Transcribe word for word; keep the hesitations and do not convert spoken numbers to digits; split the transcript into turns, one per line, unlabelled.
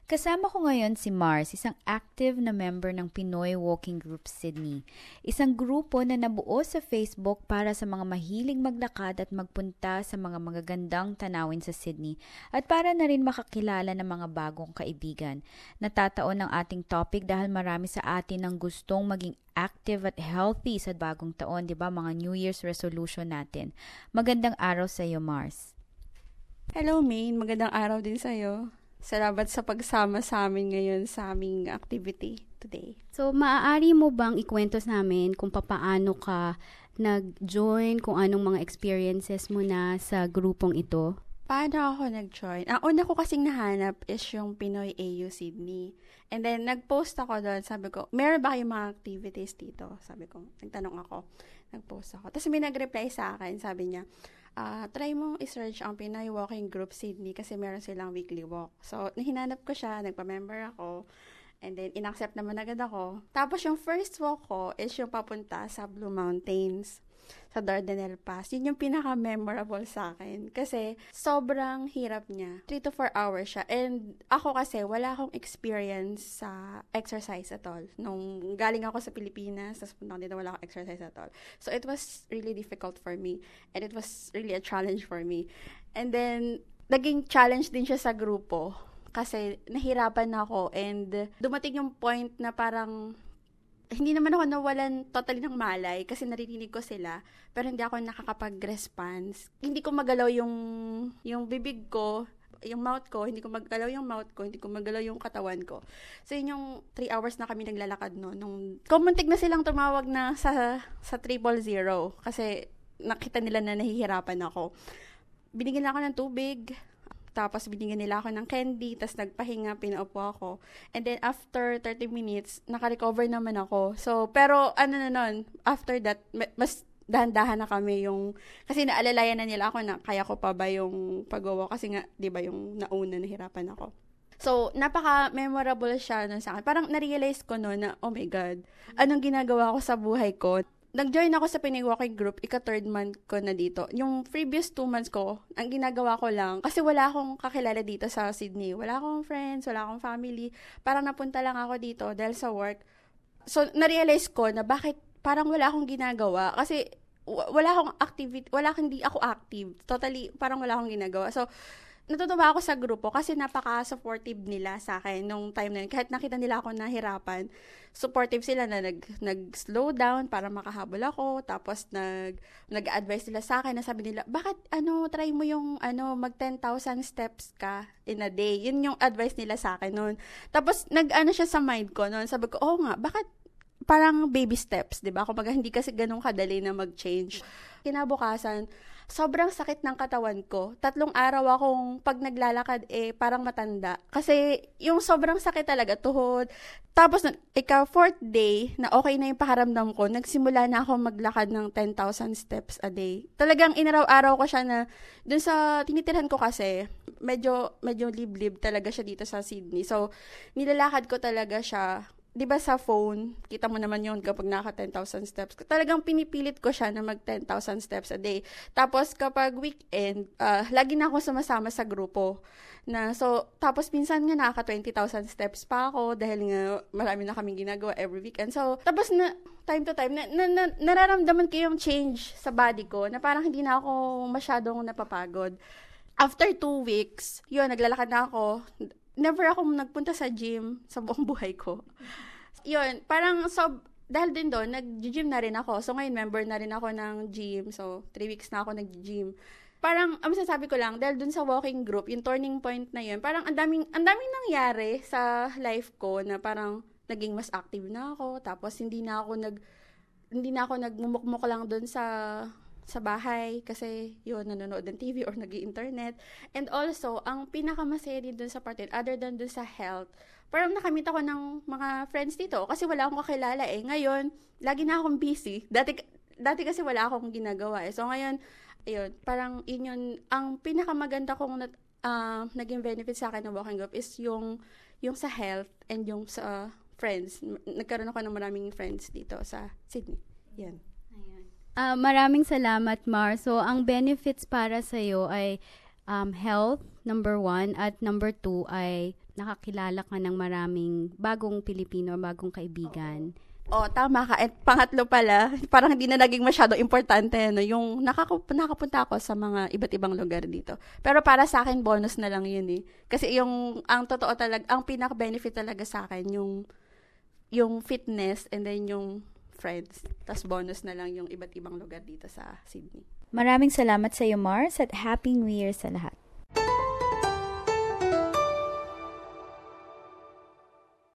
Kasama ko ngayon si Mars, isang active na member ng Pinoy Walking Group Sydney. Isang grupo na nabuo sa Facebook para sa mga mahiling maglakad at magpunta sa mga magagandang tanawin sa Sydney at para na rin makakilala ng mga bagong kaibigan. Natataon ang ating topic dahil marami sa atin ang gustong maging active at healthy sa bagong taon, di ba? Mga New Year's resolution natin. Magandang araw sa iyo, Mars.
Hello, Maine. Magandang araw din sa iyo. Salamat sa pagsama sa amin ngayon sa aming activity today.
So, maaari mo bang ikwento sa amin kung papaano ka nag-join, kung anong mga experiences mo na sa grupong ito?
Paano ako nag-join? Ang una ko kasing nahanap is yung Pinoy A U Sydney. And then, nag-post ako doon. Sabi ko, meron ba kayong mga activities dito? Sabi ko, nagtanong ako. Nag-post ako. Tapos may nag-reply sa akin. Sabi niya, Uh, try mong i-search ang Pinoy Walking Group Sydney kasi meron silang weekly walk. So, nahinanap ko siya, nagpa-member ako, and then in-accept naman agad ako. Tapos yung first walk ko is yung papunta sa Blue Mountains, sa Dardanelle Pass. Yun yung pinaka-memorable sa akin kasi sobrang hirap niya. three to four hours siya. And ako kasi, wala akong experience sa exercise at all. Nung galing ako sa Pilipinas, tapos punta dito, wala akong exercise at all. So, it was really difficult for me. And it was really a challenge for me. And then, naging challenge din siya sa grupo. Kasi, nahirapan ako. And dumating yung point na parang hindi naman ako nawalan totally ng malay kasi naririnig ko sila, pero hindi ako nakakapag-response. Hindi ko magalaw yung, yung bibig ko, yung mouth ko, hindi ko magalaw yung mouth ko, hindi ko magalaw yung katawan ko. So, yun yung three hours na kami naglalakad, no. Nung, kumuntik na silang tumawag na sa, sa triple zero kasi nakita nila na nahihirapan ako. Binigyan ako ng tubig, tapos binigyan nila ako ng candy, tapos nagpahinga, pinaupo ako. And then after thirty minutes, naka-recover naman ako. So, pero ano na nun, after that, mas dahan-dahan na kami yung, kasi naalalayan na nila ako na kaya ko pa ba yung pag-walk, kasi nga, di ba, yung nauna, nahirapan ako. So, napaka-memorable siya nun sa akin. Parang na-realize ko nun na, oh my God, anong ginagawa ko sa buhay ko? Nag-join ako sa Pinoy Walking Group, ika-third month ko na dito. Yung previous two months ko, ang ginagawa ko lang, kasi wala akong kakilala dito sa Sydney. Wala akong friends, wala akong family. Parang napunta lang ako dito dahil sa work. So, na-realize ko na bakit parang wala akong ginagawa. Kasi w- wala akong activity, wala akong, hindi ako active. Totally, parang wala akong ginagawa. So, natutuwa ako sa grupo kasi napaka-supportive nila sa akin nung time na yun. Kahit nakita nila ako nahirapan, supportive sila na nag, nag-slow down para makahabol ako. Tapos nag, nag-advise sila sa akin na sabi nila, bakit ano, try mo yung ano, mag ten thousand steps ka in a day. Yun yung advice nila sa akin noon. Tapos nag-ano siya sa mind ko noon. Sabi ko, oh nga, bakit parang baby steps, di ba? Kumbaga, hindi kasi ganun kadali na mag-change. Kinabukasan, sobrang sakit ng katawan ko. Tatlong araw akong pag naglalakad, eh, parang matanda. Kasi yung sobrang sakit talaga, tuhod. Tapos, ika fourth day, na okay na yung pakiramdam ko, nagsimula na ako maglakad ng ten thousand steps a day. Talagang inaraw-araw ko siya na, dun sa tinitirhan ko kasi, medyo, medyo liblib talaga siya dito sa Sydney. So, nilalakad ko talaga siya. Di ba sa phone, kita mo naman yun kapag naka ten thousand steps. Talagang pinipilit ko siya na mag ten thousand steps a day. Tapos kapag weekend, uh, lagi na ako sumasama sa grupo. Na, so, tapos minsan nga naka twenty thousand steps pa ako dahil nga marami na kaming ginagawa every weekend. So, tapos na, time to time, na, na, na, nararamdaman ko yung change sa body ko na parang hindi na ako masyadong napapagod. After two weeks, yun, naglalakad na ako. Never ako nagpunta sa gym sa buong buhay ko. Yun, parang so, dahil din doon, nag-gym na rin ako. So, ngayon, member na rin ako ng gym. So, three weeks na ako nag-gym. Parang, ang masasabi ko lang, dahil doon sa walking group, yung turning point na yun, parang ang daming, ang daming nangyari sa life ko na parang naging mas active na ako. Tapos, hindi na ako nag, hindi na ako nagmumukmuk lang doon sa sa bahay kasi yun, nanonood ng T V or nag-i-internet. And also, ang pinakamasaya din dun sa part, other than dun sa health, parang nakamit ako ng mga friends dito kasi wala akong kakilala eh. Ngayon, lagi na akong busy. Dati, dati kasi wala akong ginagawa eh. So ngayon, ayun, parang yun yun, ang pinakamaganda kong nat, uh, naging benefit sa akin ng walking group is yung, yung sa health and yung sa friends. Nagkaroon ako ng maraming friends dito sa Sydney. Yan.
Uh, maraming salamat, Mar. So, ang benefits para sa'yo ay um, health, number one. At number two ay nakakilala ka ng maraming bagong Pilipino, bagong kaibigan.
Oh, tama ka. At pangatlo pala, parang hindi na naging masyado importante, no? Yung nakaku- nakapunta ako sa mga iba't ibang lugar dito. Pero para sa akin, bonus na lang yun eh. Kasi yung, ang totoo talaga, ang pinaka-benefit talaga sa akin, yung, yung fitness and then yung friends. Tapos bonus na lang yung iba't ibang lugar dito sa Sydney.
Maraming salamat sa iyo, Mars, at Happy New Year sa lahat.